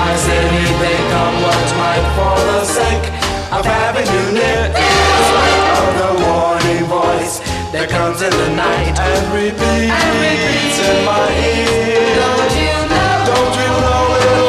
sacrifice anything, come what might, for the sake of having you near. Of the warning voice that comes in the night and repeats in my ear.